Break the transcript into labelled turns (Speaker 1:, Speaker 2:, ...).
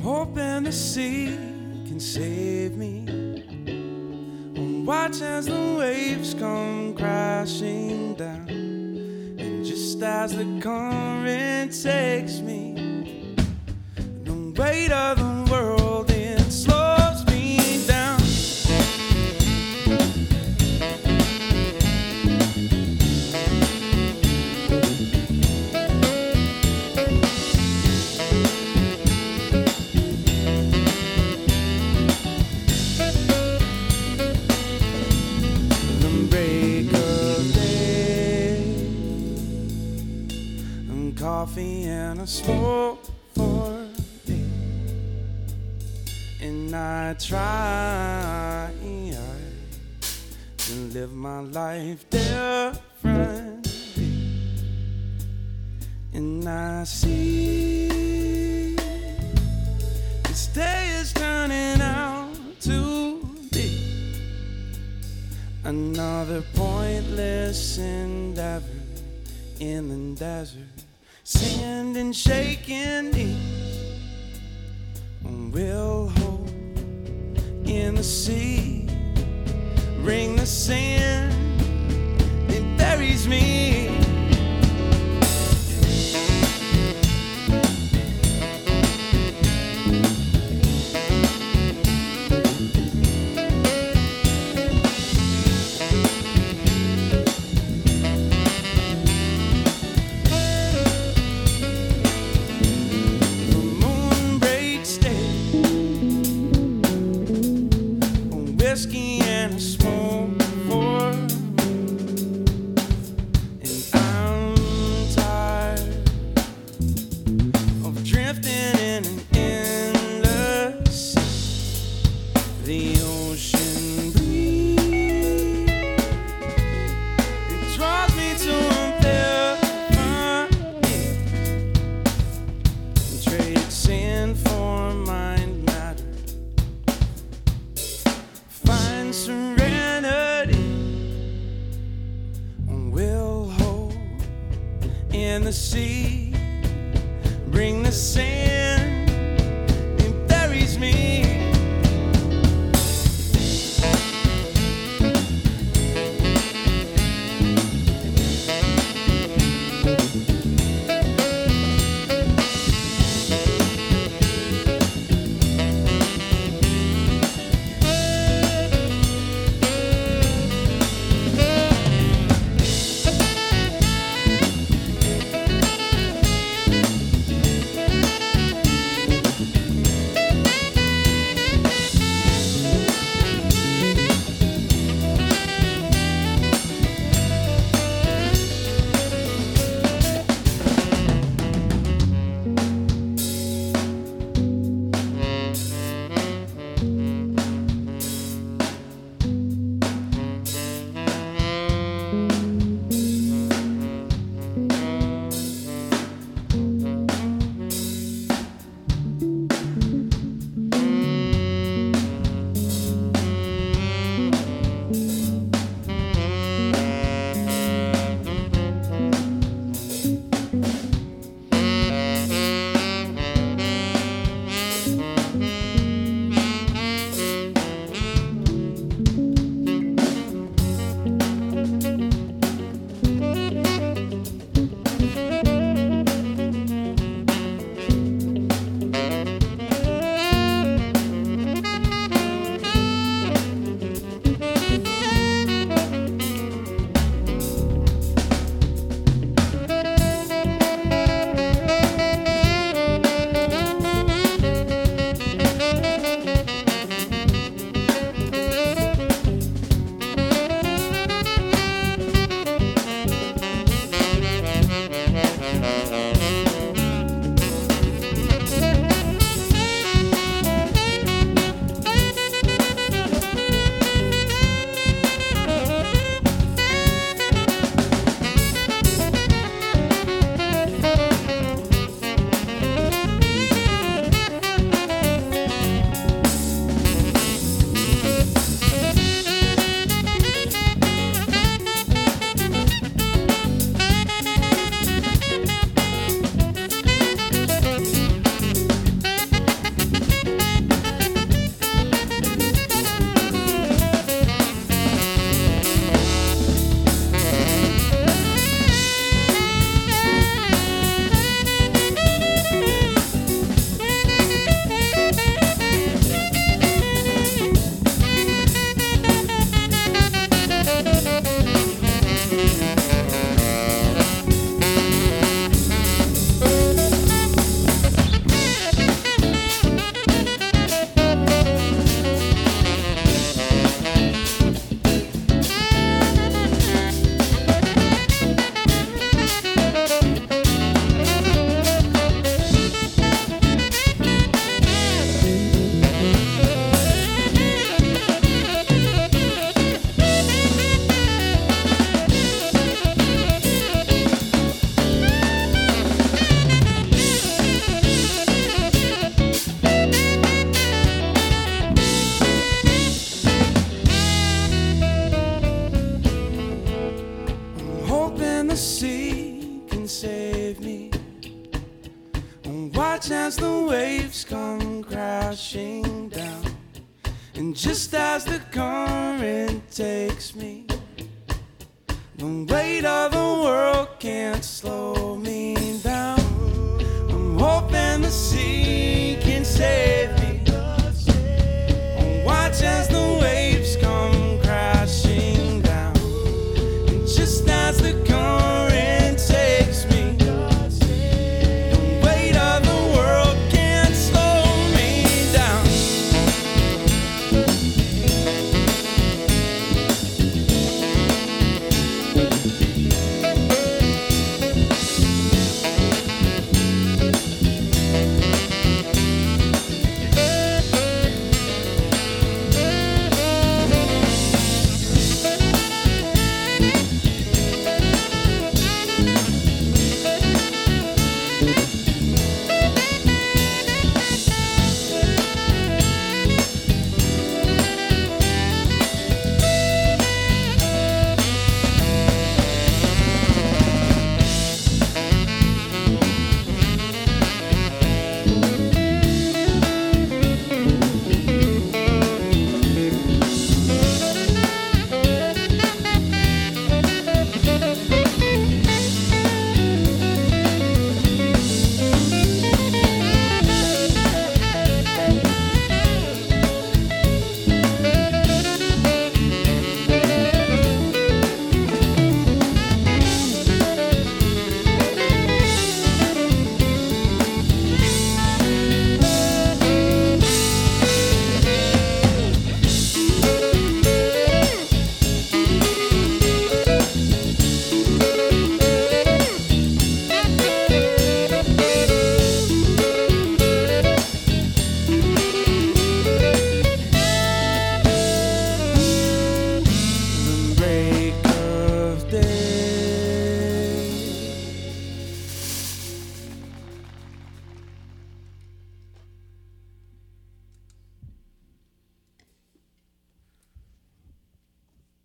Speaker 1: hoping the sea can save me. I'm watching as the waves come crashing down, and just as the current takes me, the weight of the world, it slows me down. Coffee and a smoke for me, and I try to live my life differently, and I see this day is turning out to be another pointless endeavor in the desert. Sand and shaking knees, we'll hold in the sea. Ring the sand, it buries me. Whiskey and a smoke for me, and I'm tired of drifting in an endless sea. The ocean breeze, it draws me to a different trade sand for mind matter. Serenity will hold in the sea. Bring the sand, it buries me. And watch as the waves come crashing down. And just as the current takes me, the weight of the world can't slow me down. I'm hoping the